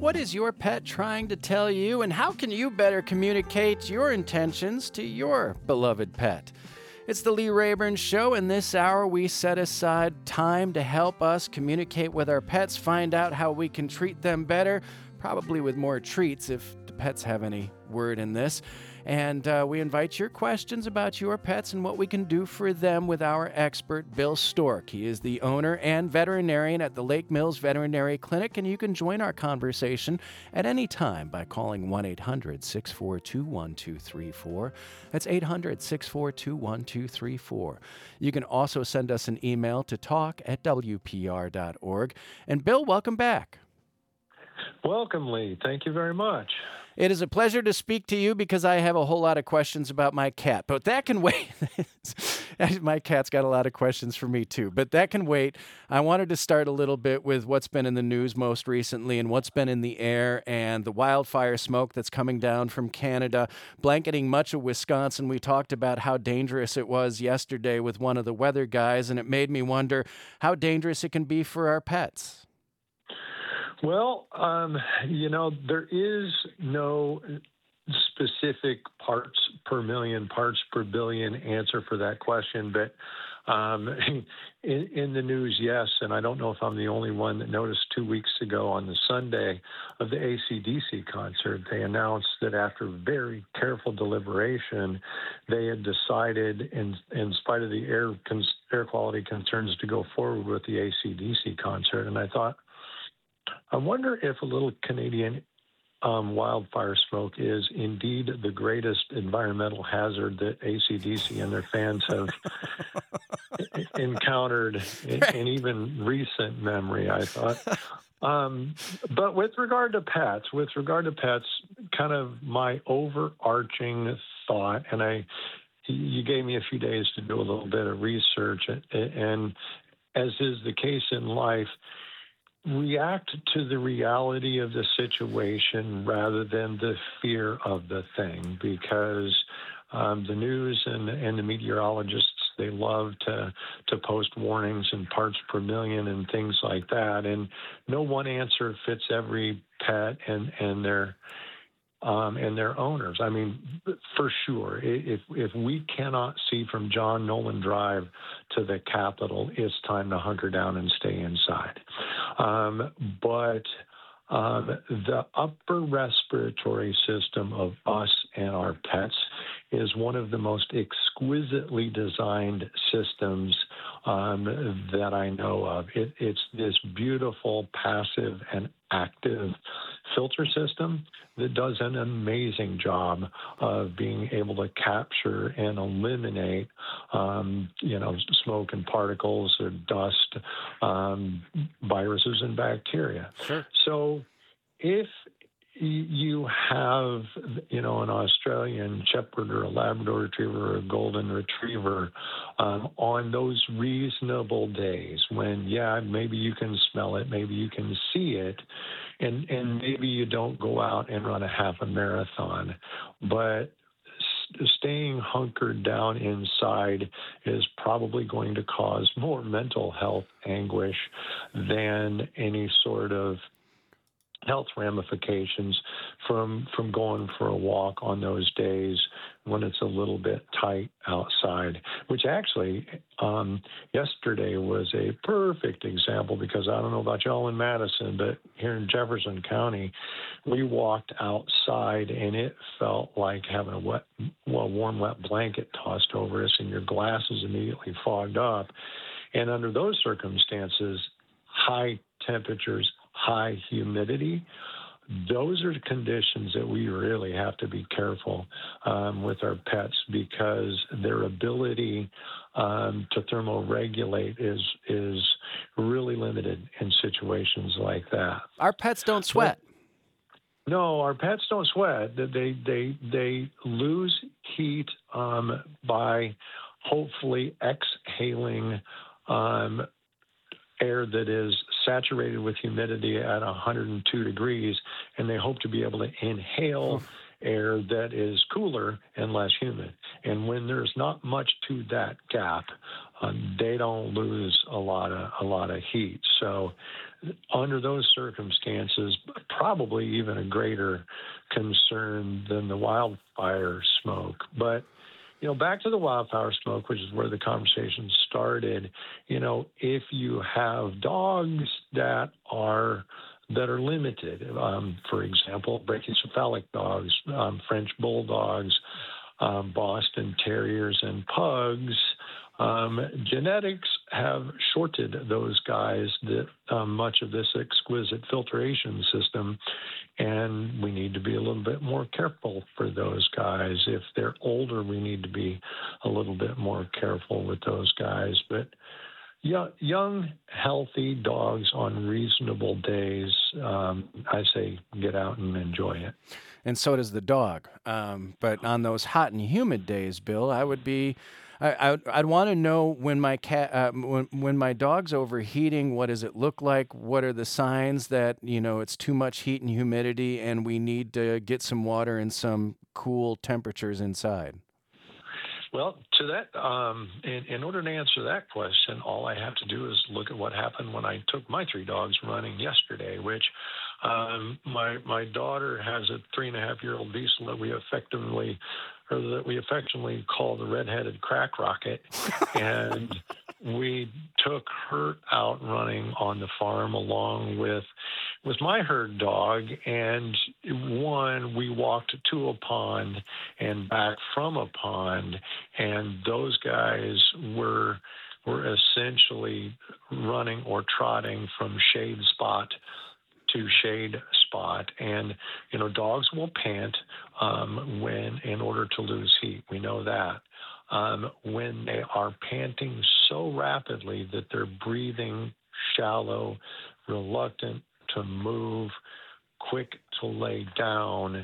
what is your pet trying to tell you, and how can you better communicate your intentions to your beloved pet? It's the Lee Rayburn Show, and this hour we set aside time to help us communicate with our pets, find out how we can treat them better, probably with more treats if the pets have any word in this. And we invite your questions about your pets and what we can do for them with our expert, Bill Stork. He is the owner and veterinarian at the Lake Mills Veterinary Clinic, and you can join our conversation at any time by calling 1-800-642-1234. That's 800-642-1234. You can also send us an email to talk@wpr.org. And Bill, welcome back. Welcome, Lee. Thank you very much. It is a pleasure to speak to you because I have a whole lot of questions about my cat, but that can wait. My cat's got a lot of questions for me too, but that can wait. I wanted to start a little bit with what's been in the news most recently and what's been in the air and the wildfire smoke that's coming down from Canada, blanketing much of Wisconsin. We talked about how dangerous it was yesterday with one of the weather guys, and it made me wonder how dangerous it can be for our pets. Well, there is no specific parts per million, parts per billion answer for that question. But in the news, yes, and I don't know if I'm the only one that noticed 2 weeks ago on the Sunday of the AC/DC concert, they announced that after very careful deliberation, they had decided, in spite of the air quality concerns, to go forward with the AC/DC concert. And I thought, I wonder if a little Canadian wildfire smoke is indeed the greatest environmental hazard that AC/DC and their fans have encountered in even recent memory, I thought. But with regard to pets, kind of my overarching thought, and you gave me a few days to do a little bit of research, and as is the case in life, react to the reality of the situation rather than the fear of the thing, because the news and the meteorologists, they love to post warnings and parts per million and things like that. And no one answer fits every pet and their owners. I mean, for sure, if we cannot see from John Nolan Drive to the Capitol, it's time to hunker down and stay inside. But the upper respiratory system of us and our pets is one of the most exquisitely designed systems that I know of. It's this beautiful, passive, and active filter system that does an amazing job of being able to capture and eliminate, smoke and particles or dust, viruses and bacteria. Sure. So if you have, an Australian Shepherd or a Labrador Retriever or a Golden Retriever on those reasonable days when, maybe you can smell it, maybe you can see it, and maybe you don't go out and run a half a marathon, but staying hunkered down inside is probably going to cause more mental health anguish than any sort of health ramifications from going for a walk on those days when it's a little bit tight outside, which actually yesterday was a perfect example, because I don't know about y'all in Madison, but here in Jefferson County, we walked outside and it felt like having a warm, wet blanket tossed over us and your glasses immediately fogged up. And under those circumstances, high temperatures, high humidity, those are conditions that we really have to be careful with our pets, because their ability to thermoregulate is really limited in situations like that. Our pets don't sweat. No, our pets don't sweat. They lose heat by hopefully exhaling air that is saturated with humidity at 102 degrees, and they hope to be able to inhale air that is cooler and less humid. And when there's not much to that gap, they don't lose a lot of heat. So under those circumstances, probably even a greater concern than the wildfire smoke. But back to the wildfire smoke, which is where the conversation started. If you have dogs that are limited, for example, brachycephalic dogs, French bulldogs, Boston Terriers, and pugs. Genetics have shorted those guys that much of this exquisite filtration system, and we need to be a little bit more careful for those guys. If they're older, we need to be a little bit more careful with those guys. But young, healthy dogs on reasonable days, I say get out and enjoy it. And so does the dog. But on those hot and humid days, Bill, I'd want to know when my cat, when my dog's overheating, what does it look like? What are the signs that, it's too much heat and humidity and we need to get some water and some cool temperatures inside? Well, to that, in order to answer that question, all I have to do is look at what happened when I took my 3 dogs running yesterday, which my daughter has a 3.5-year-old Diesel that we affectionately call the red-headed crack rocket, and we took her out running on the farm along with my herd dog, and we walked to a pond and back from a pond, and those guys were essentially running or trotting from shade spot to shade spot. And dogs will pant in order to lose heat. We know that. When they are panting so rapidly that they're breathing shallow, reluctant to move, quick to lay down,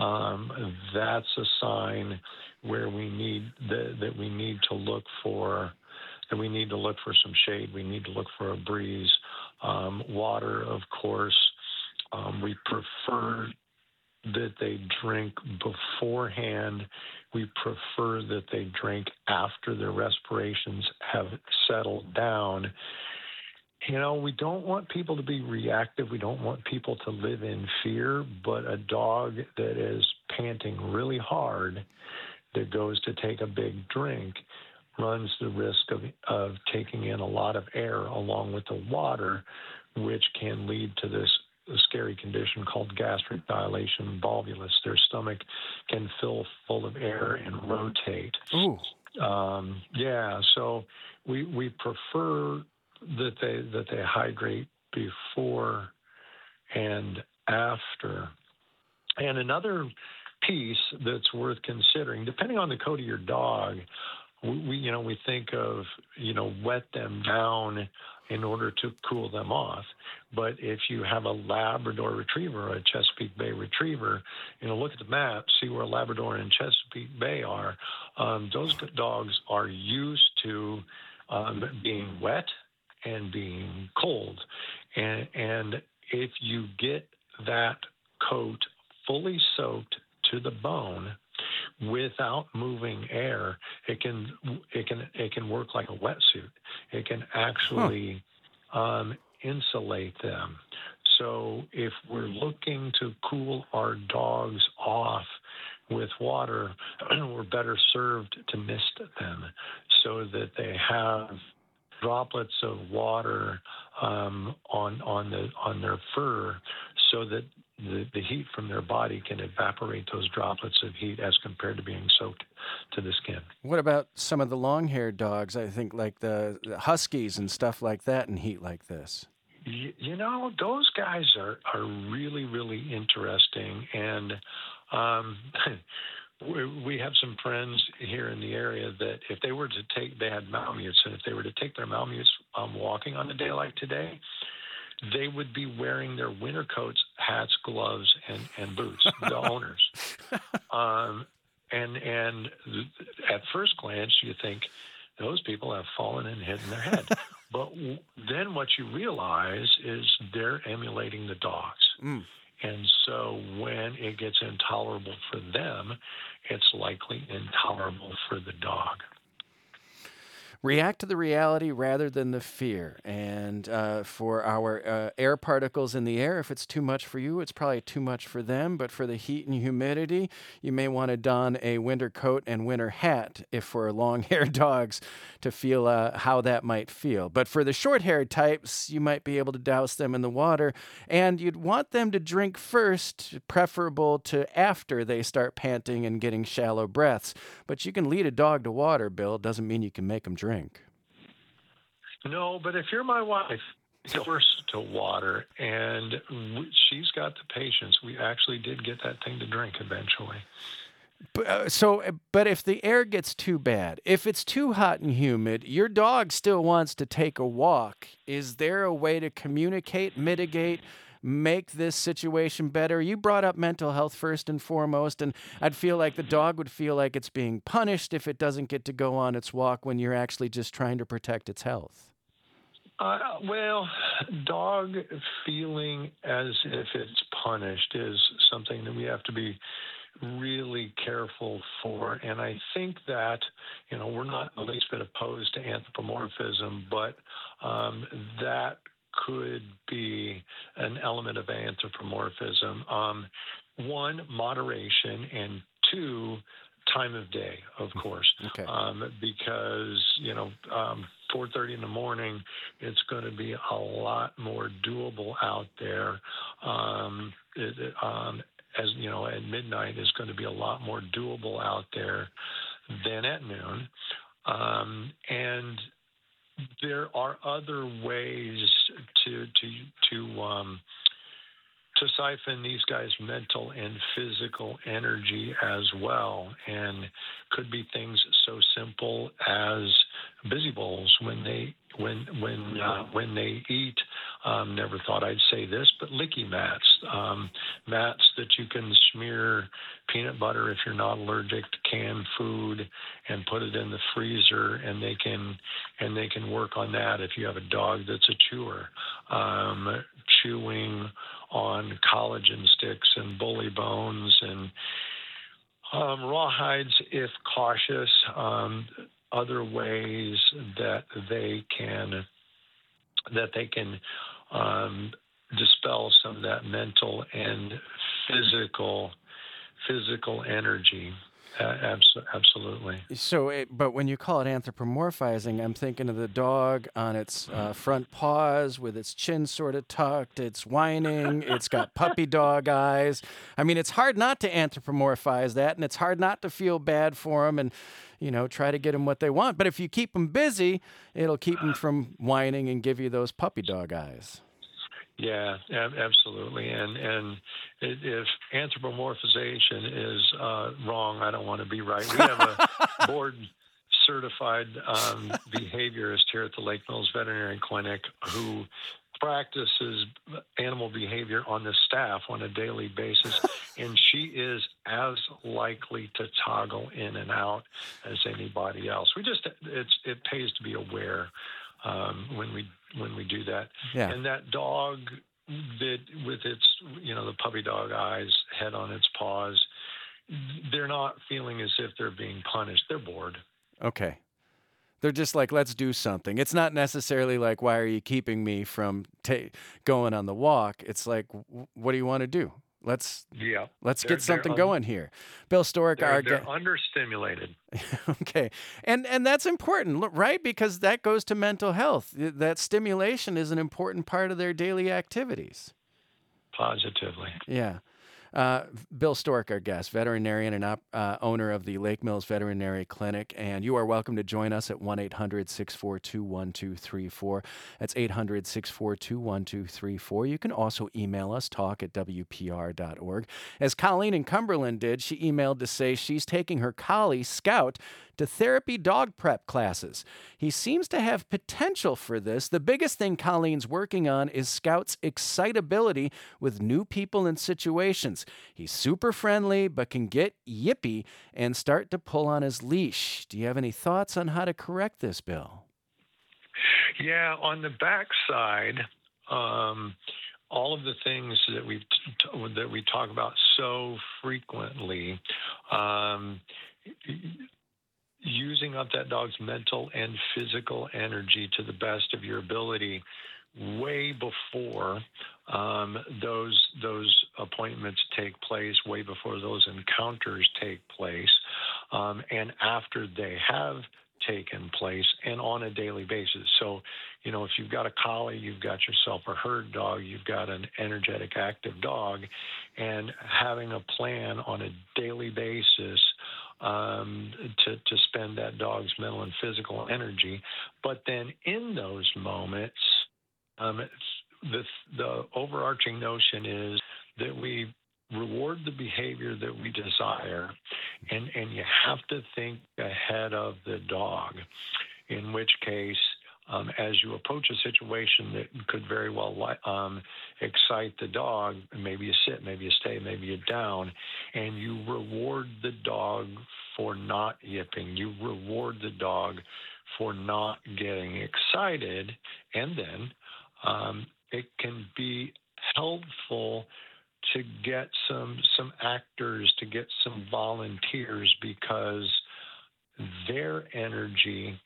that's a sign where we need to look for some shade. We need to look for a breeze. Water, of course. We prefer that they drink beforehand. We prefer that they drink after their respirations have settled down. We don't want people to be reactive. We don't want people to live in fear, but a dog that is panting really hard that goes to take a big drink runs the risk of taking in a lot of air along with the water, which can lead to this scary condition called gastric dilation volvulus. Their stomach can fill full of air and rotate. Ooh. So we prefer that they hydrate before and after. And another piece that's worth considering, depending on the coat of your dog, we think of wet them down in order to cool them off. But if you have a Labrador Retriever or a Chesapeake Bay Retriever, look at the map, see where Labrador and Chesapeake Bay are. Those dogs are used to being wet and being cold. And if you get that coat fully soaked to the bone without moving air, it can work like a wetsuit. It can actually insulate them. So if we're looking to cool our dogs off with water, we're better served to mist them so that they have droplets of water on their fur, so that the heat from their body can evaporate those droplets of heat as compared to being soaked to the skin. What about some of the long-haired dogs? I think like the Huskies and stuff like that in heat like this. Those guys are really, really interesting. And we have some friends here in the area that if they were to they had Malamutes, and if they were to take their Malamutes walking on a day like today, they would be wearing their winter coats, hats, gloves, and boots, the owners. And at first glance, you think those people have fallen and hidden their head. But then what you realize is they're emulating the dogs. Mm. And so when it gets intolerable for them, it's likely intolerable for the dog. React to the reality rather than the fear. And for our air particles in the air, if it's too much for you, it's probably too much for them. But for the heat and humidity, you may want to don a winter coat and winter hat if for long-haired dogs to feel how that might feel. But for the short-haired types, you might be able to douse them in the water. And you'd want them to drink first, preferable to after they start panting and getting shallow breaths. But you can lead a dog to water, Bill. Doesn't mean you can make them drink. No, but if you're my wife, first to water, and she's got the patience. We actually did get that thing to drink eventually. But if the air gets too bad, if it's too hot and humid, your dog still wants to take a walk. Is there a way to communicate, mitigate, make this situation better? You brought up mental health first and foremost, and I'd feel like the dog would feel like it's being punished if it doesn't get to go on its walk when you're actually just trying to protect its health. Well, dog feeling as if it's punished is something that we have to be really careful for. And I think that, we're not the least bit opposed to anthropomorphism, but that could be an element of anthropomorphism. One, moderation, and two, time of day, of course. Okay. Because 4:30 in the morning, it's going to be a lot more doable out there. As you know, at midnight is going to be a lot more doable out there than at noon. And there are other ways to siphon these guys' mental and physical energy as well, and could be things so simple as busy bowls when they eat. Never thought I'd say this, but licky mats, mats that you can smear peanut butter if you're not allergic to canned food, and put it in the freezer, and they can work on that if you have a dog that's a chewer. Chewing on collagen sticks and bully bones and rawhides, if cautious. Other ways that they can dispel some of that mental and physical energy. Absolutely. So, but when you call it anthropomorphizing, I'm thinking of the dog on its front paws with its chin sort of tucked. It's whining. It's got puppy dog eyes. I mean, it's hard not to anthropomorphize that, and it's hard not to feel bad for them and, try to get them what they want. But if you keep them busy, it'll keep them from whining and give you those puppy dog eyes. Yeah, absolutely. And if anthropomorphization is wrong, I don't want to be right. We have a board-certified behaviorist here at the Lake Mills Veterinary Clinic who practices animal behavior on the staff on a daily basis, and she is as likely to toggle in and out as anybody else. It pays to be aware when we do that. Yeah. And that dog that with its, the puppy dog eyes, head on its paws, they're not feeling as if they're being punished. They're bored. Okay. They're just like, let's do something. It's not necessarily like, why are you keeping me from going on the walk? It's like, what do you want to do? Let's get something going here. Bill Storick, they're understimulated. Okay. And that's important, right? Because that goes to mental health. That stimulation is an important part of their daily activities. Positively. Yeah. Bill Storick, our guest, veterinarian and owner of the Lake Mills Veterinary Clinic. And you are welcome to join us at 1-800-642-1234. That's 800-642-1234. You can also email us, talk@wpr.org. As Colleen in Cumberland did, she emailed to say she's taking her collie, Scout, to therapy dog prep classes. He seems to have potential for this. The biggest thing Colleen's working on is Scout's excitability with new people and situations. He's super friendly, but can get yippy and start to pull on his leash. Do you have any thoughts on how to correct this, Bill? Yeah, on the backside, all of the things that we talk about so frequently, using up that dog's mental and physical energy to the best of your ability way before those appointments take place, way before those encounters take place, and after they have taken place, and on a daily basis. So, if you've got a collie, you've got yourself a herd dog, you've got an energetic, active dog, and having a plan on a daily basis to spend that dog's mental and physical energy. But then in those moments, the overarching notion is that we reward the behavior that we desire, and you have to think ahead of the dog, in which case, as you approach a situation that could very well excite the dog, maybe you sit, maybe you stay, maybe you down, and you reward the dog for not yipping. You reward the dog for not getting excited, and then it can be helpful to get some actors, to get some volunteers, because their energy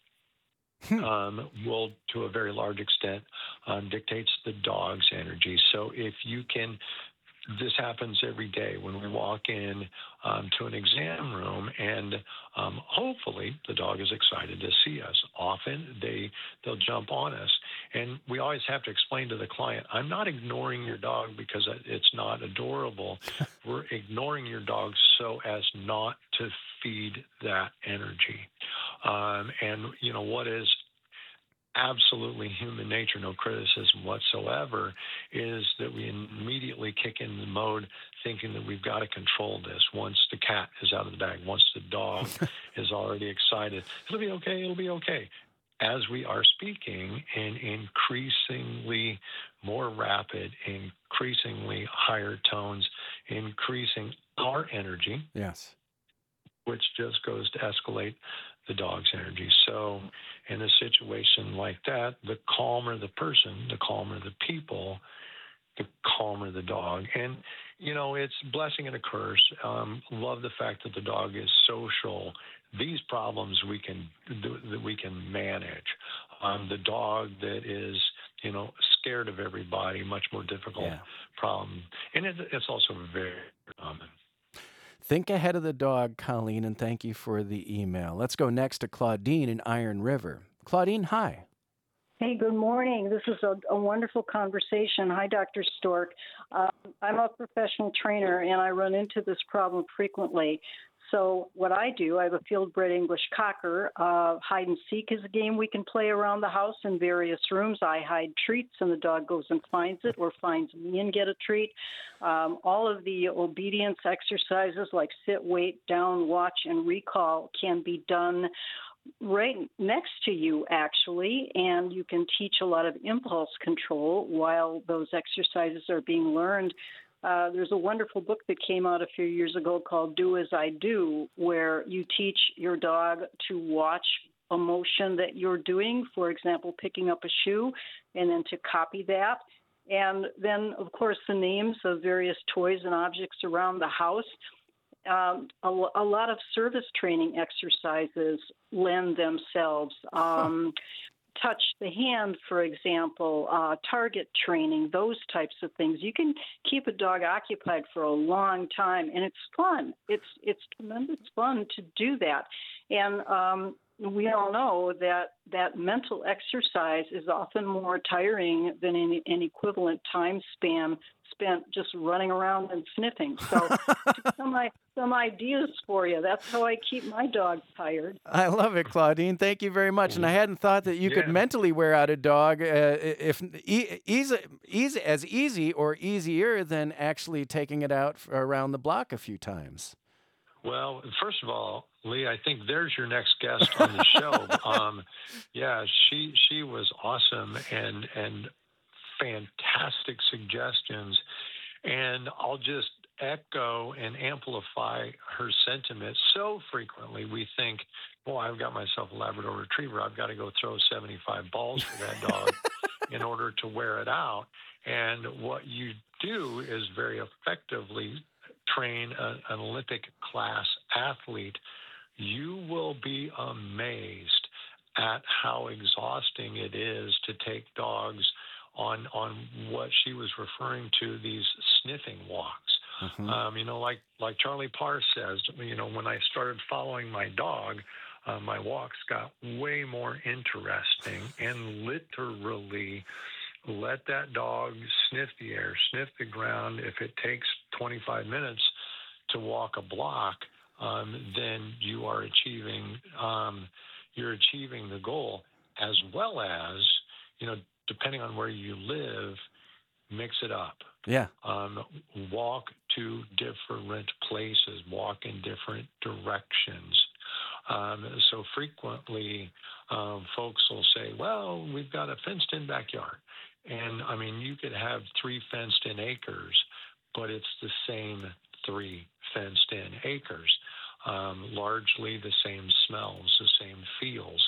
will, to a very large extent, dictates the dog's energy. So if you can, this happens every day when we walk in to an exam room, and hopefully the dog is excited to see us. Often they'll jump on us, and we always have to explain to the client, I'm not ignoring your dog because it's not adorable. We're ignoring your dog so as not to feed that energy. And what is absolutely human nature, no criticism whatsoever, is that we immediately kick in the mode thinking that we've got to control this. Once the cat is out of the bag, once the dog is already excited, it'll be okay. As we are speaking in increasingly more rapid, increasingly higher tones, increasing our energy. Yes. Which just goes to escalate the dog's energy. So in a situation like that, the calmer the person, the calmer the people, the calmer the dog. And, it's a blessing and a curse. Love the fact that the dog is social. These problems we can manage. The dog that is, scared of everybody, much more difficult problem. And it's also very common. Think ahead of the dog, Colleen, and thank you for the email. Let's go next to Claudine in Iron River. Claudine, hi. Hey, good morning. This is a wonderful conversation. Hi, Dr. Stork. I'm a professional trainer, and I run into this problem frequently. So what I do, I have a field-bred English Cocker. Hide and seek is a game we can play around the house in various rooms. I hide treats, and the dog goes and finds it, or finds me and get a treat. All of the obedience exercises like sit, wait, down, watch, and recall can be done right next to you, actually, and you can teach a lot of impulse control while those exercises are being learned. There's a wonderful book that came out a few years ago called Do As I Do, where you teach your dog to watch a motion that you're doing, for example, picking up a shoe, and then to copy that. And then, of course, the names of various toys and objects around the house. A lot of service training exercises lend themselves. Touch the hand, for example, target training, those types of things. You can keep a dog occupied for a long time, and it's fun. It's tremendous fun to do that. And we all know that mental exercise is often more tiring than an equivalent time span spent just running around and sniffing. So some ideas for you. That's how I keep my dog tired. I love it, Claudine. Thank you very much. And I hadn't thought that you could mentally wear out a dog if easy or easier than actually taking it out around the block a few times. Well, first of all, Lee, I think there's your next guest on the show. She was awesome and fantastic suggestions. And I'll just echo and amplify her sentiment. So frequently we think, well, I've got myself a Labrador Retriever. I've got to go throw 75 balls for that dog in order to wear it out. And what you do is very effectively train an Olympic class athlete you will be amazed at how exhausting it is to take dogs on what she was referring to, these sniffing walks. Like Charlie Parr says, when I started following my dog, my walks got way more interesting, and literally let that dog sniff the air, sniff the ground. If it takes 25 minutes to walk a block, then you are achieving the goal, as well as, depending on where you live, mix it up. Yeah. Walk to different places, walk in different directions. So frequently, folks will say, well, we've got a fenced-in backyard. And, you could have 3 fenced-in acres, but it's the same 3 fenced-in acres. Largely the same smells, the same feels,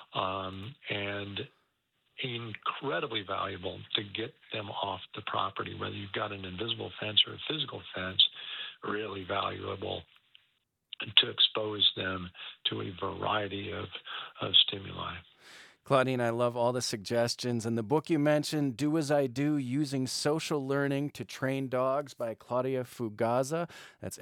and incredibly valuable to get them off the property, whether you've got an invisible fence or a physical fence. Really valuable to expose them to a variety of stimuli. Claudine, I love all the suggestions. And the book you mentioned, Do As I Do, Using Social Learning to Train Dogs by Claudia Fugazza. That's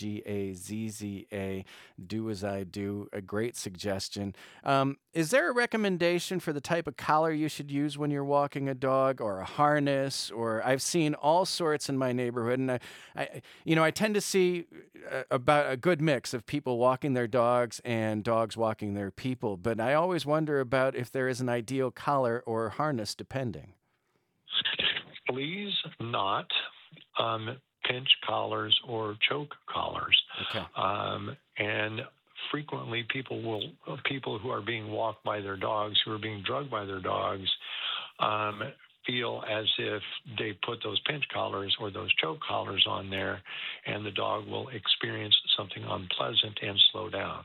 Fugazza, Do As I Do, a great suggestion. Is there a recommendation for the type of collar you should use when you're walking a dog, or a harness? Or I've seen all sorts in my neighborhood, and I tend to see about a good mix of people walking their dogs and dogs walking their people. But I always wonder about if there is an ideal collar or harness, depending. Please not pinch collars or choke collars. Okay. And frequently people who are being walked by their dogs, who are being drugged by their dogs, feel as if they put those pinch collars or those choke collars on there, and the dog will experience something unpleasant and slow down.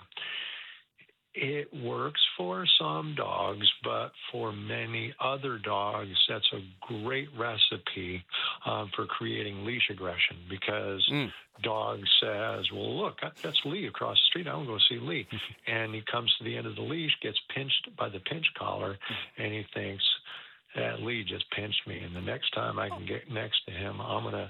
It works for some dogs, but for many other dogs, that's a great recipe for creating leash aggression, because dog says, well, look, that's Lee across the street. I want to go see Lee. And he comes to the end of the leash, gets pinched by the pinch collar, and he thinks, Lee just pinched me, and the next time I can get next to him, I'm going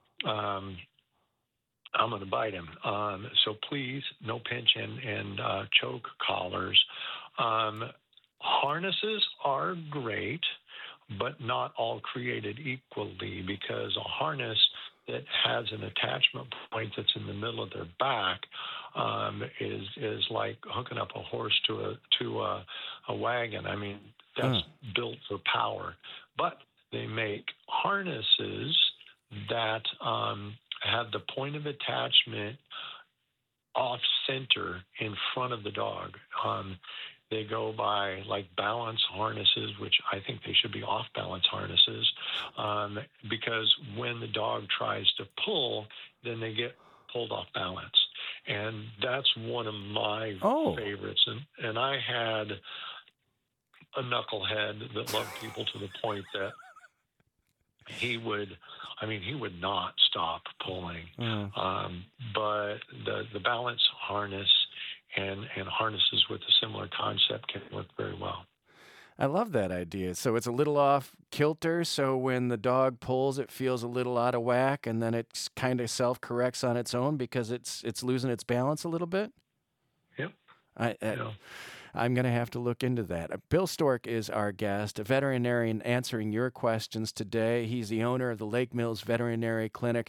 to bite him. So please, no pinch and choke collars. Harnesses are great, but not all created equally, because a harness that has an attachment point that's in the middle of their back is like hooking up a horse to a wagon. That's built for power. But they make harnesses that have the point of attachment off center in front of the dog. They go by like balance harnesses, which I think they should be off balance harnesses, because when the dog tries to pull, then they get pulled off balance. And that's one of my favorites. And I had a knucklehead that loved people to the point that he would not stop pulling. But the balance harness and harnesses with a similar concept can work very well. I love that idea. So it's a little off kilter, so when the dog pulls, it feels a little out of whack, and then it kind of self-corrects on its own because it's losing its balance a little bit? Yep. I'm going to have to look into that. Bill Stork is our guest, a veterinarian answering your questions today. He's the owner of the Lake Mills Veterinary Clinic,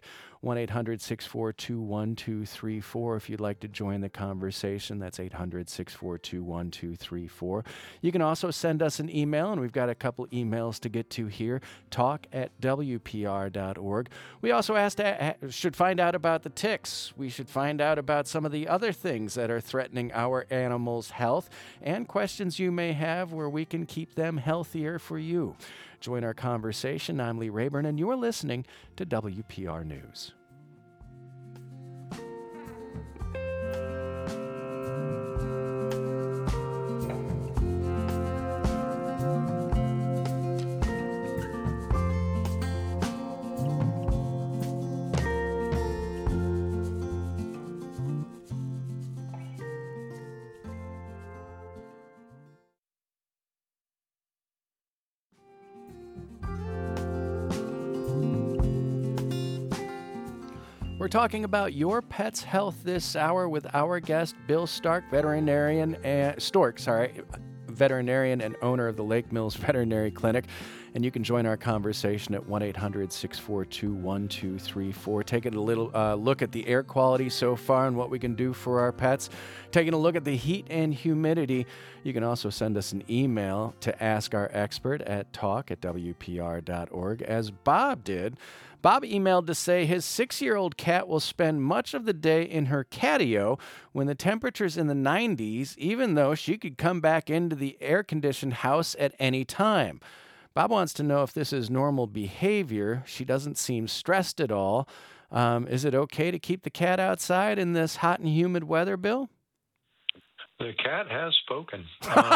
1-800-642-1234. If you'd like to join the conversation, that's 800-642-1234. You can also send us an email, and we've got a couple emails to get to here, talk@wpr.org. We also should find out about the ticks. We should find out about some of the other things that are threatening our animals' health, and questions you may have where we can keep them healthier for you. Join our conversation. I'm Lee Rayburn, and you're listening to WPR News. We're talking about your pet's health this hour with our guest, Bill Stark, veterinarian and owner of the Lake Mills Veterinary Clinic. And you can join our conversation at 1-800-642-1234. Taking a little look at the air quality so far and what we can do for our pets. Taking a look at the heat and humidity. You can also send us an email to Ask Our Expert at talk@wpr.org, as Bob did. Bob emailed to say his 6-year-old cat will spend much of the day in her catio when the temperature's in the 90s, even though she could come back into the air-conditioned house at any time. Bob wants to know if this is normal behavior. She doesn't seem stressed at all. Is it okay to keep the cat outside in this hot and humid weather, Bill? The cat has spoken.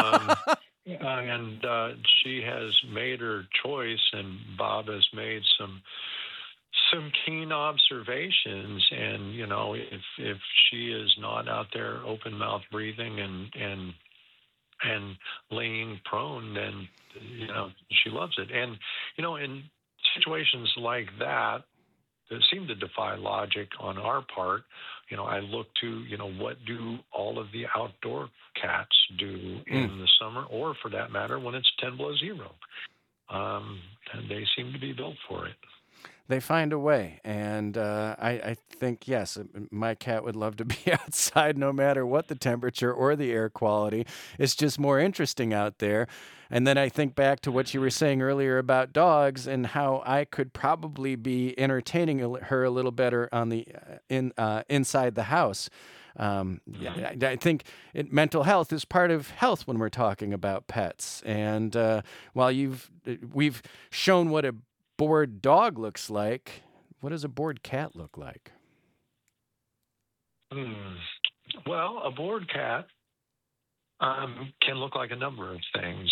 And she has made her choice, and Bob has made some keen observations. And, you know, if she is not out there open mouth breathing and laying prone, then, you know, she loves it. And, you know, in situations like that seem to defy logic on our part, you know, I look to, you know, what do all of the outdoor cats do in the summer, or for that matter, when it's 10 below zero? And they seem to be built for it. They find a way, and I think, yes, my cat would love to be outside no matter what the temperature or the air quality. It's just more interesting out there. And then I think back to what you were saying earlier about dogs and how I could probably be entertaining her a little better on the inside the house. I think mental health is part of health when we're talking about pets. And while we've shown what a bored dog looks like, what does a bored cat look like? Well, a bored cat can look like a number of things.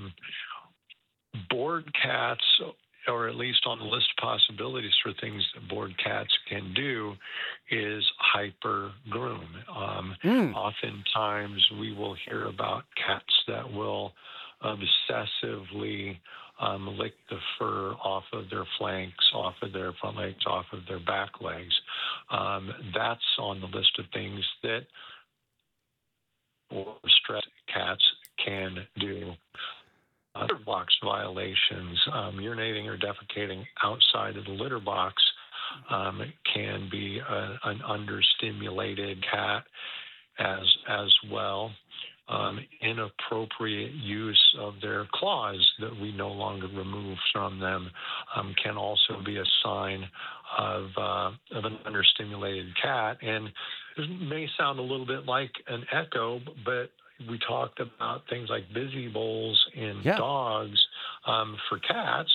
Bored cats, or at least on the list of possibilities for things that bored cats can do, is hyper groom. Oftentimes we will hear about cats that will obsessively lick the fur off of their flanks, off of their front legs, off of their back legs. That's on the list of things that stressed cats can do. Litter box violations, urinating or defecating outside of the litter box can be an understimulated cat as well. Inappropriate use of their claws that we no longer remove from them can also be a sign of an understimulated cat. And it may sound a little bit like an echo, but we talked about things like busy bowls in dogs. For cats,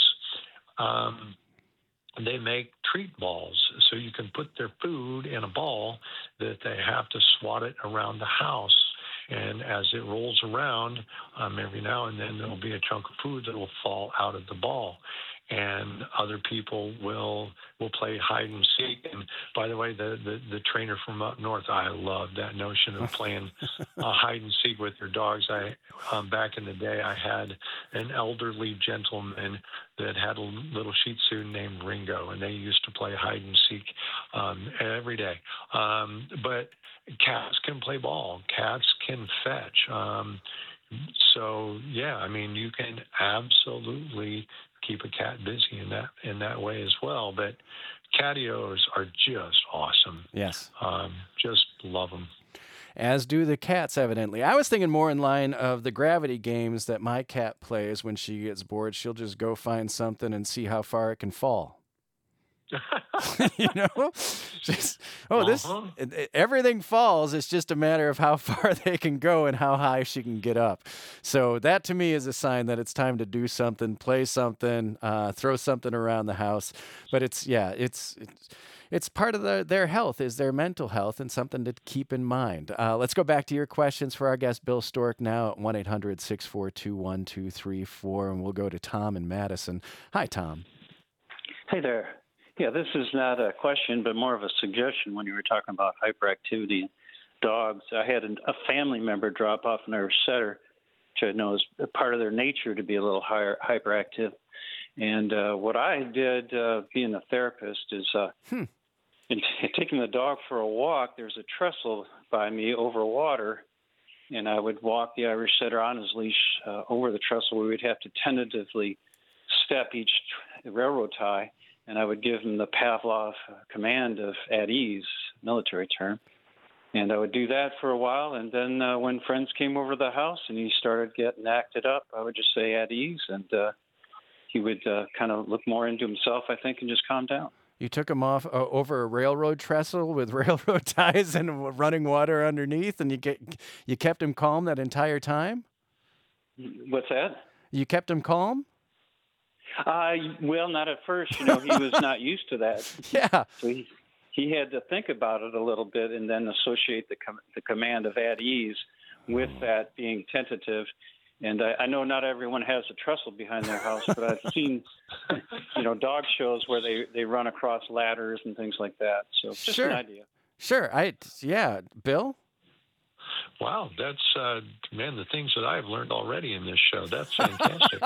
they make treat balls, so you can put their food in a ball that they have to swat it around the house. And as it rolls around, every now and then there'll be a chunk of food that will fall out of the ball. And other people will play hide and seek. And by the way, the trainer from up north, I love that notion of playing hide and seek with your dogs. Back in the day, I had an elderly gentleman that had a little Shih Tzu named Ringo, and they used to play hide and seek every day. But cats can play ball. Cats can fetch. So yeah, I mean, you can absolutely keep a cat busy in that way as well. But catios are just awesome. Yes. Just love them. As do the cats, evidently. I was thinking more in line of the gravity games that my cat plays when she gets bored. She'll just go find something and see how far it can fall. You know, everything falls. It's just a matter of how far they can go and how high she can get up. So that to me is a sign that it's time to do something, play something, throw something around the house. But it's part of their health, is their mental health, and something to keep in mind. Let's go back to your questions for our guest, Bill Stork, now at 1-800-642-1234, and we'll go to Tom in Madison. Hi, Tom. Hey there. Yeah, this is not a question, but more of a suggestion when you were talking about hyperactivity in dogs. I had a family member drop off an Irish setter, which I know is a part of their nature to be a little hyperactive. And what I did, being a therapist, is in taking the dog for a walk, there's a trestle by me over water, and I would walk the Irish setter on his leash over the trestle. We would have to tentatively step each railroad tie, and I would give him the Pavlov command of at ease, military term. And I would do that for a while, and then when friends came over to the house and he started getting acted up, I would just say at ease, and he would kind of look more into himself, I think, and just calm down. You took him off over a railroad trestle with railroad ties and running water underneath, and you kept him calm that entire time? What's that? You kept him calm? Well, not at first. He was not used to that. Yeah. So he had to think about it a little bit and then associate the command of at ease with that being tentative. And I know not everyone has a trestle behind their house, but I've seen, dog shows where they run across ladders and things like that. So just Sure. an idea. Sure. Bill? Wow, that's, the things that I've learned already in this show. That's fantastic.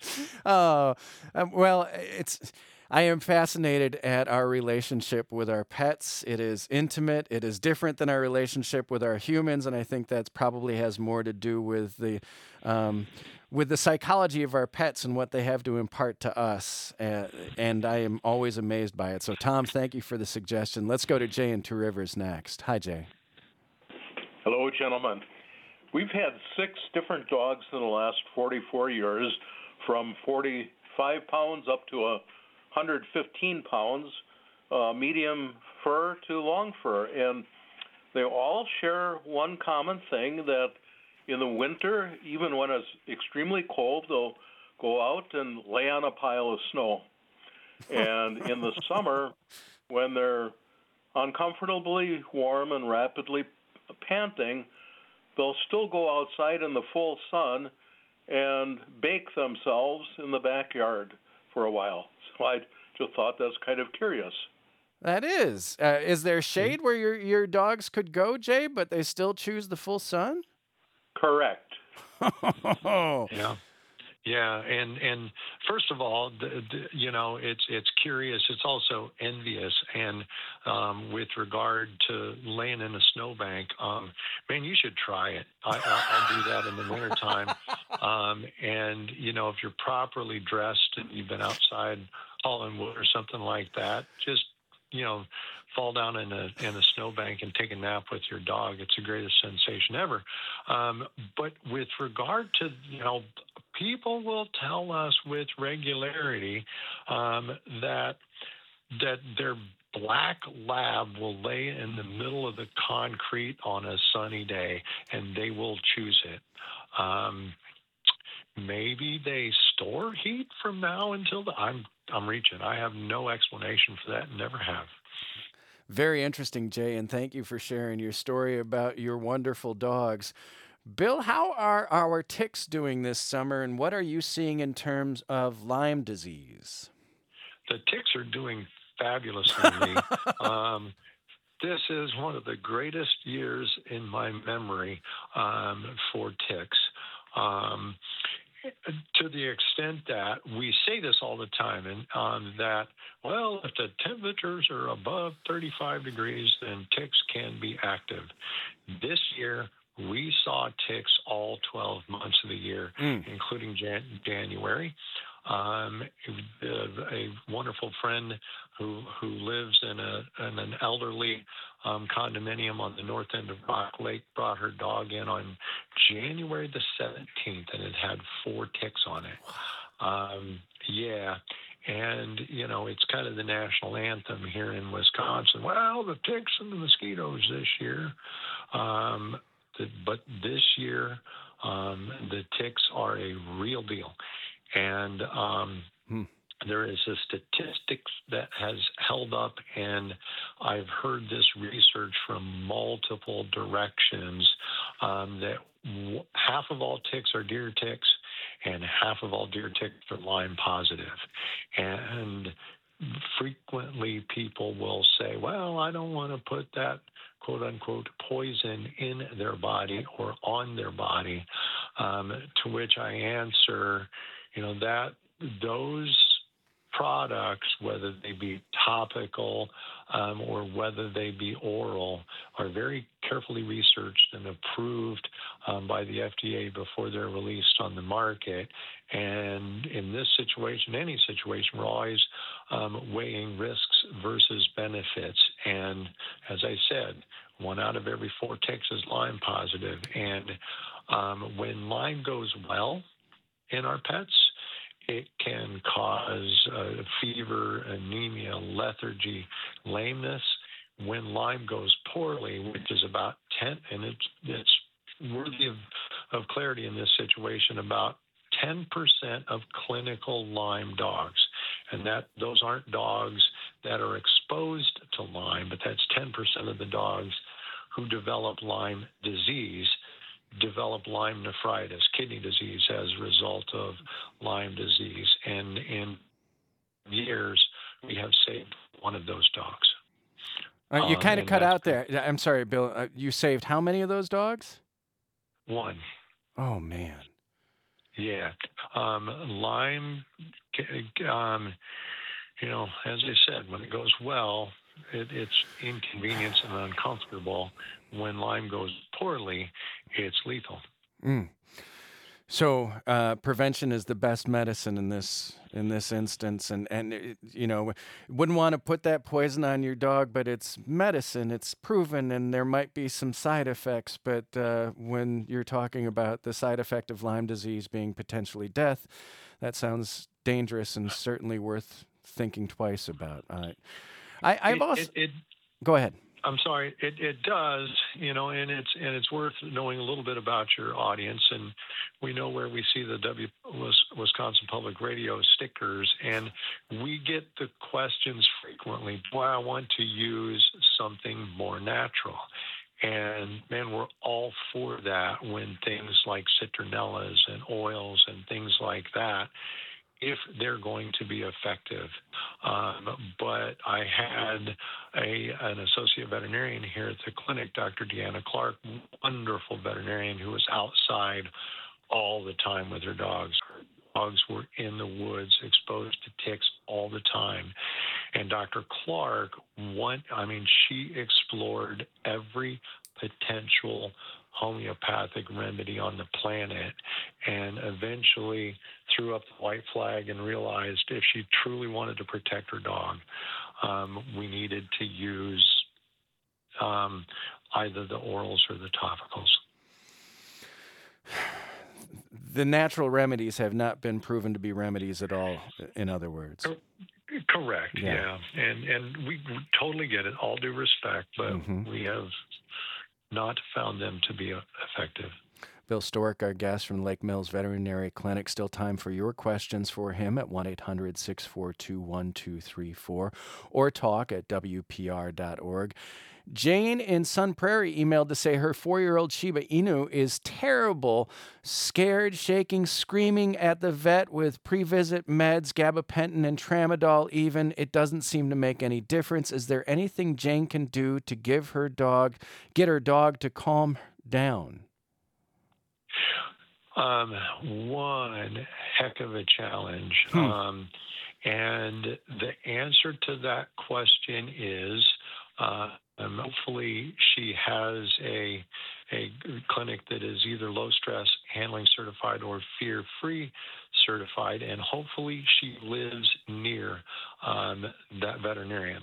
I am fascinated at our relationship with our pets. It is intimate. It is different than our relationship with our humans, and I think that probably has more to do with the psychology of our pets and what they have to impart to us. And I am always amazed by it. So, Tom, thank you for the suggestion. Let's go to Jay in Two Rivers next. Hi, Jay. Hello, gentlemen. We've had 6 different dogs in the last 44 years, from 45 pounds up to 115 pounds, medium fur to long fur. And they all share one common thing, that in the winter, even when it's extremely cold, they'll go out and lay on a pile of snow. And in the summer, when they're uncomfortably warm and rapidly panting, they'll still go outside in the full sun and bake themselves in the backyard for a while. So I just thought that's kind of curious. That is. Is there shade where your dogs could go, Jay, but they still choose the full sun? Correct. Yeah. Yeah, and first of all, it's curious. It's also envious. And with regard to laying in a snowbank, you should try it. I'll do that in the wintertime. And if you're properly dressed and you've been outside hauling wood or something like that, just fall down in a snowbank and take a nap with your dog. It's the greatest sensation ever. But with regard to people will tell us with regularity that their black lab will lay in the middle of the concrete on a sunny day, and they will choose it. Maybe they store heat from now until I'm reaching. I have no explanation for that and never have. Very interesting, Jay, and thank you for sharing your story about your wonderful dogs. Bill, how are our ticks doing this summer, and what are you seeing in terms of Lyme disease? The ticks are doing fabulously. This is one of the greatest years in my memory for ticks. To the extent that we say this all the time, and that, if the temperatures are above 35 degrees, then ticks can be active. This year, we saw ticks all 12 months of the year, including January. A wonderful friend who lives in an elderly condominium on the north end of Rock Lake brought her dog in on January the 17th, and it had 4 ticks on it. Yeah. And, it's kind of the national anthem here in Wisconsin. Well, the ticks and the mosquitoes this year. But this year, the ticks are a real deal. And there is a statistics that has held up, and I've heard this research from multiple directions, that half of all ticks are deer ticks, and half of all deer ticks are Lyme positive. And frequently people will say, well, I don't want to put that quote unquote poison in their body or on their body, to which I answer, that those products, whether they be topical or whether they be oral, are very carefully researched and approved by the FDA before they're released on the market. And in this situation, any situation, we're always weighing risks versus benefits. And as I said, 1 out of every 4 ticks is Lyme positive. And when Lyme goes well in our pets, it can cause fever, anemia, lethargy, lameness. When Lyme goes poorly, which is about 10, and it's worthy of clarity in this situation, about 10% of clinical Lyme dogs, and those aren't dogs that are exposed to Lyme, but that's 10% of the dogs who develop Lyme disease develop Lyme nephritis, kidney disease, as a result of Lyme disease. And in years, we have saved one of those dogs. You kind of cut out there. I'm sorry, Bill. You saved how many of those dogs? 1. Oh, man. Yeah. Lyme, as I said, when it goes well, it's inconvenience and uncomfortable. When Lyme goes poorly, it's lethal. So prevention is the best medicine in this instance, and wouldn't want to put that poison on your dog, but it's medicine, it's proven, and there might be some side effects. But when you're talking about the side effect of Lyme disease being potentially death, that sounds dangerous and certainly worth thinking twice about. Go ahead. I'm sorry. It does, and it's worth knowing a little bit about your audience. And we know where we see the Wisconsin Public Radio stickers, and we get the questions frequently, do I want to use something more natural? And man, we're all for that when things like citronellas and oils and things like that, if they're going to be effective. But I had an associate veterinarian here at the clinic, Dr. Deanna Clark, wonderful veterinarian who was outside all the time with her dogs. Her dogs were in the woods, exposed to ticks all the time. And Dr. Clark, she explored every potential homeopathic remedy on the planet, and eventually threw up the white flag and realized if she truly wanted to protect her dog, we needed to use either the orals or the topicals. The natural remedies have not been proven to be remedies at all, in other words. Correct, yeah. And we totally get it, all due respect, but we have not found them to be effective. Bill Stork, our guest from Lake Mills Veterinary Clinic. Still time for your questions for him at 1-800-642-1234 or talk at WPR.org. Jane in Sun Prairie emailed to say her 4-year-old Shiba Inu is terrible, scared, shaking, screaming at the vet with pre-visit meds, gabapentin and tramadol even. It doesn't seem to make any difference. Is there anything Jane can do to get her dog to calm down? One heck of a challenge. And the answer to that question is hopefully she has a clinic that is either low stress handling certified or fear-free certified, and hopefully she lives near that veterinarian.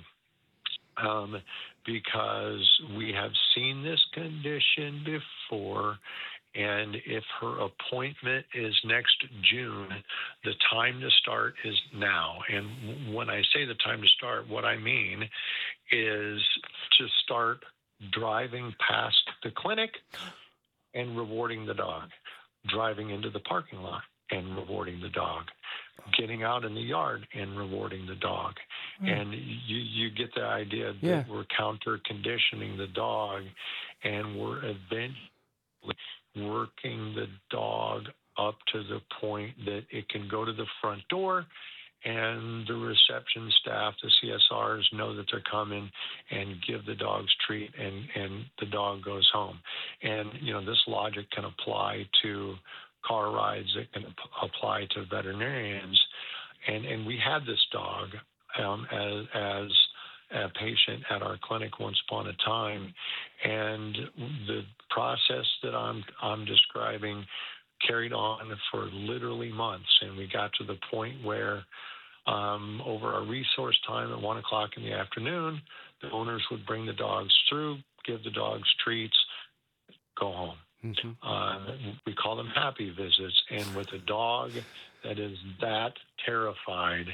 Because we have seen this condition before, and if her appointment is next June, the time to start is now. And when I say the time to start, what I mean is to start driving past the clinic and rewarding the dog, driving into the parking lot and rewarding the dog, getting out in the yard and rewarding the dog. And you get the idea that we're counter-conditioning the dog, and we're eventually working the dog up to the point that it can go to the front door, and the reception staff, the CSRs, know that they're coming and give the dog's treat, and the dog goes home. And, this logic can apply to car rides. It can apply to veterinarians. and we had this dog as a patient at our clinic once upon a time, and the process that I'm describing carried on for literally months, and we got to the point where over our resource time at 1 o'clock in the afternoon, the owners would bring the dogs through, give the dogs treats, go home. Mm-hmm. We call them happy visits, and with a dog that is that terrified,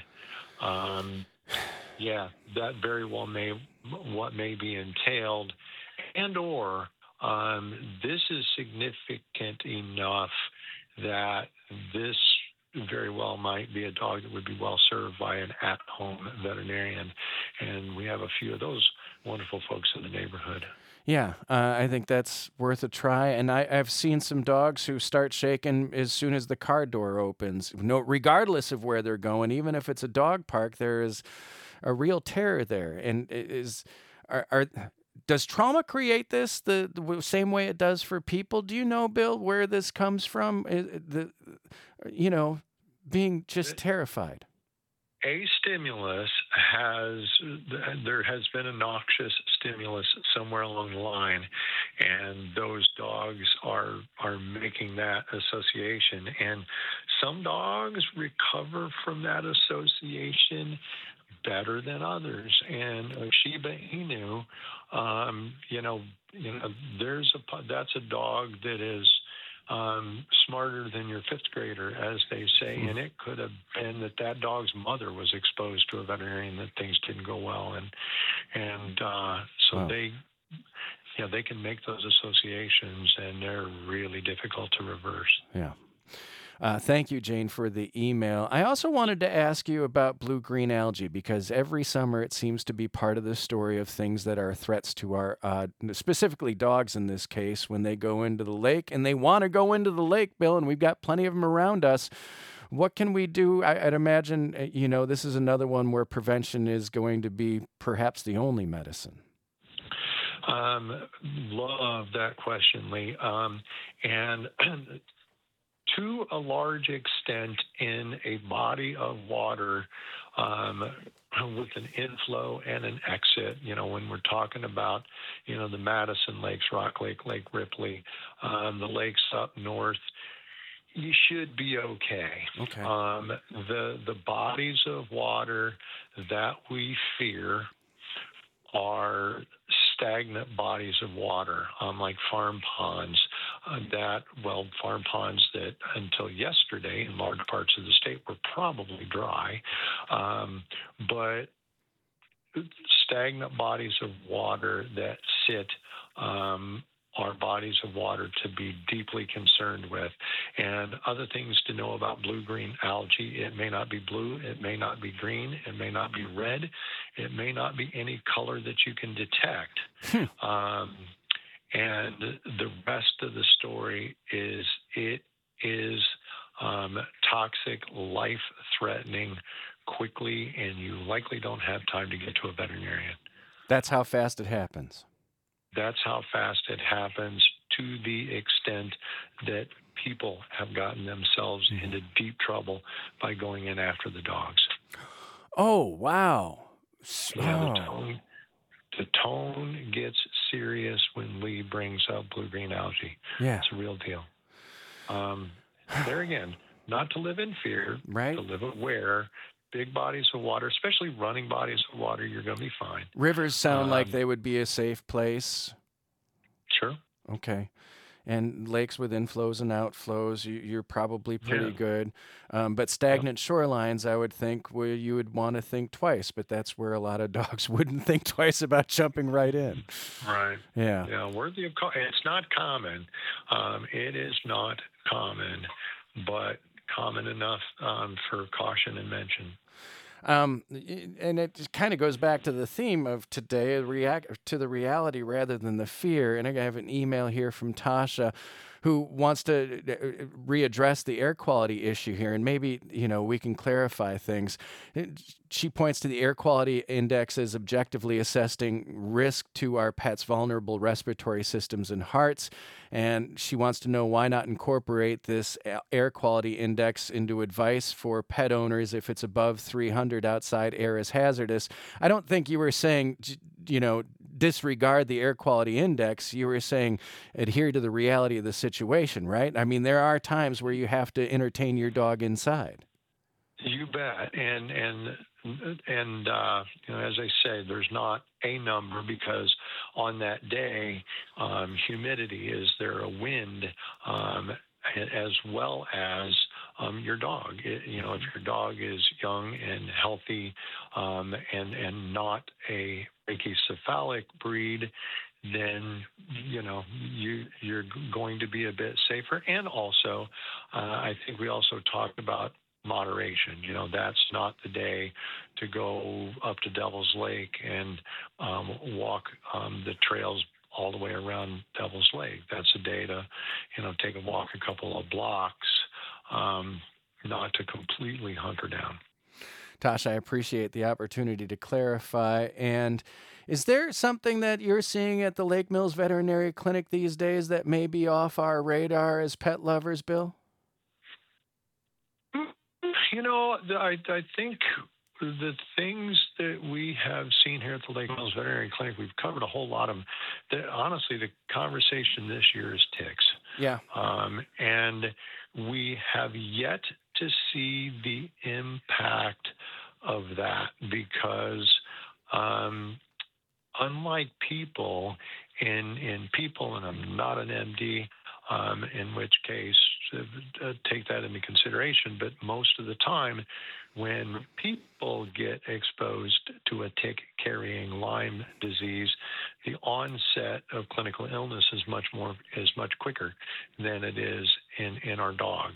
that very well may be entailed, and or this is significant enough that this very well might be a dog that would be well served by an at-home veterinarian, and we have a few of those wonderful folks in the neighborhood. Yeah, I think that's worth a try. And I've seen some dogs who start shaking as soon as the car door opens, regardless of where they're going. Even if it's a dog park, there is a real terror there. And does trauma create this the same way it does for people? Do you know, Bill, where this comes from? Being just terrified. A stimulus there has been a noxious stimulus somewhere along the line, and those dogs are making that association. And some dogs recover from that association better than others. And Shiba Inu, that's a dog that is smarter than your fifth grader, as they say, and it could have been that dog's mother was exposed to a veterinarian that things didn't go well, and so wow. They can make those associations, and they're really difficult to reverse. Yeah. Thank you, Jane, for the email. I also wanted to ask you about blue-green algae, because every summer it seems to be part of the story of things that are threats to our, specifically dogs in this case, when they go into the lake. And they want to go into the lake, Bill, and we've got plenty of them around us. What can we do? I'd imagine, this is another one where prevention is going to be perhaps the only medicine. Love that question, Lee. And to a large extent, in a body of water with an inflow and an exit, when we're talking about, the Madison Lakes, Rock Lake, Lake Ripley, the lakes up north, you should be okay. The bodies of water that we fear are stagnant bodies of water, like farm ponds, farm ponds that until yesterday in large parts of the state were probably dry, but stagnant bodies of water that sit are bodies of water to be deeply concerned with. And other things to know about blue-green algae: it may not be blue, it may not be green, it may not be red, it may not be any color that you can detect. And the rest of the story is it is toxic, life-threatening quickly, and you likely don't have time to get to a veterinarian. That's how fast it happens. That's how fast it happens, to the extent that people have gotten themselves into deep trouble by going in after the dogs. Oh, wow. Yeah, the tone gets serious when Lee brings up blue-green algae. Yeah. It's a real deal. There again, not to live in fear, right? To live aware. Big bodies of water, especially running bodies of water, you're going to be fine. Rivers sound like they would be a safe place. Sure. Okay. And lakes with inflows and outflows, you're probably pretty good. But stagnant shorelines, I would think, where you would want to think twice. But that's where a lot of dogs wouldn't think twice about jumping right in. Right. Yeah. Yeah. Worthy of it's not common. It is not common, but common enough for caution and mention. And it kind of goes back to the theme of today, react to the reality rather than the fear. And I have an email here from Tasha, who wants to readdress the air quality issue here, and maybe, we can clarify things. She points to the air quality index as objectively assessing risk to our pets' vulnerable respiratory systems and hearts, and she wants to know why not incorporate this air quality index into advice for pet owners if it's above 300 outside air is hazardous. I don't think you were saying, disregard the air quality index. You were saying adhere to the reality of the situation, right? I mean, there are times where you have to entertain your dog inside. You bet. And as I say, there's not a number because on that day, humidity, is there a wind, as well as your dog. If your dog is young and healthy, and not a brachycephalic breed, then you're going to be a bit safer. And also, I think we also talked about moderation. That's not the day to go up to Devil's Lake and walk the trails all the way around Devil's Lake. That's a day to, take a walk a couple of blocks, not to completely hunker down. Tosh, I appreciate the opportunity to clarify. And is there something that you're seeing at the Lake Mills Veterinary Clinic these days that may be off our radar as pet lovers, Bill? I think the things that we have seen here at the Lake Mills Veterinary Clinic, we've covered a whole lot of them. Honestly, the conversation this year is ticks. Yeah. And we have yet to see the impact of that because unlike people, in people, and I'm not an MD, in which case take that into consideration, but most of the time when people get exposed to a tick-carrying Lyme disease, the onset of clinical illness is much quicker than it is in our dogs.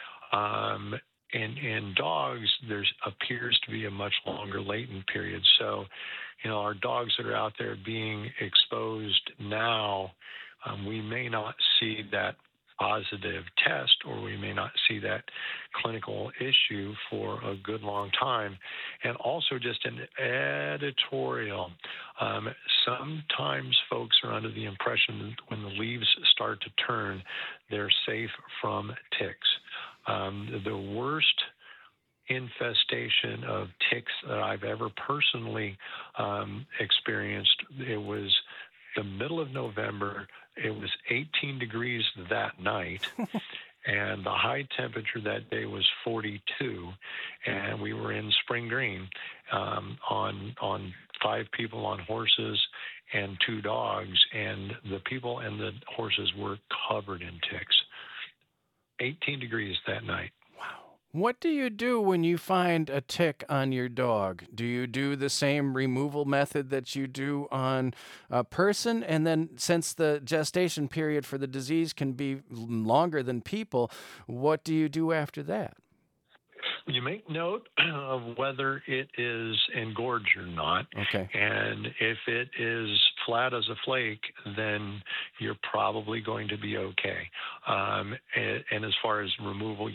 In dogs, there appears to be a much longer latent period. So, our dogs that are out there being exposed now, we may not see that positive test, or we may not see that clinical issue for a good long time. And also, just an editorial, sometimes folks are under the impression that when the leaves start to turn, they're safe from ticks. The worst infestation of ticks that I've ever personally experienced, it was the middle of November. It was 18 degrees that night, and the high temperature that day was 42, and we were in Spring Green on 5 people on horses and 2 dogs, and the people and the horses were covered in ticks. 18 degrees that night. What do you do when you find a tick on your dog? Do you do the same removal method that you do on a person? And then, since the gestation period for the disease can be longer than people, what do you do after that? You make note of whether it is engorged or not. Okay. And if it is flat as a flake, then you're probably going to be okay. And as far as removal,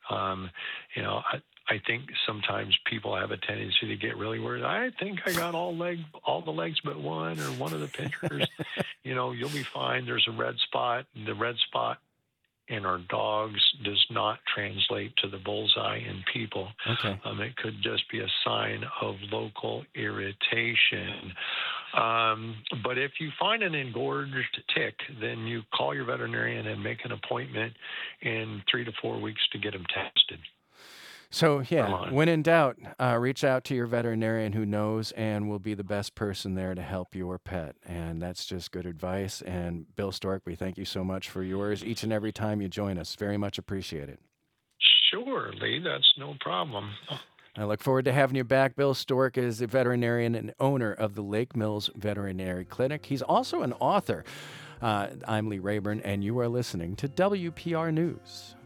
I think sometimes people have a tendency to get really worried. I think I got all the legs but one, or one of the pinchers. You'll be fine. There's a red spot. The red spot in our dogs does not translate to the bullseye in people. Okay. It could just be a sign of local irritation. But if you find an engorged tick, then you call your veterinarian and make an appointment in 3 to 4 weeks to get them tested. So, when in doubt, reach out to your veterinarian who knows and will be the best person there to help your pet. And that's just good advice. And Bill Stork, we thank you so much for yours each and every time you join us. Very much appreciated. Sure, Lee. That's no problem. I look forward to having you back. Bill Stork is a veterinarian and owner of the Lake Mills Veterinary Clinic. He's also an author. I'm Lee Rayburn, and you are listening to WPR News.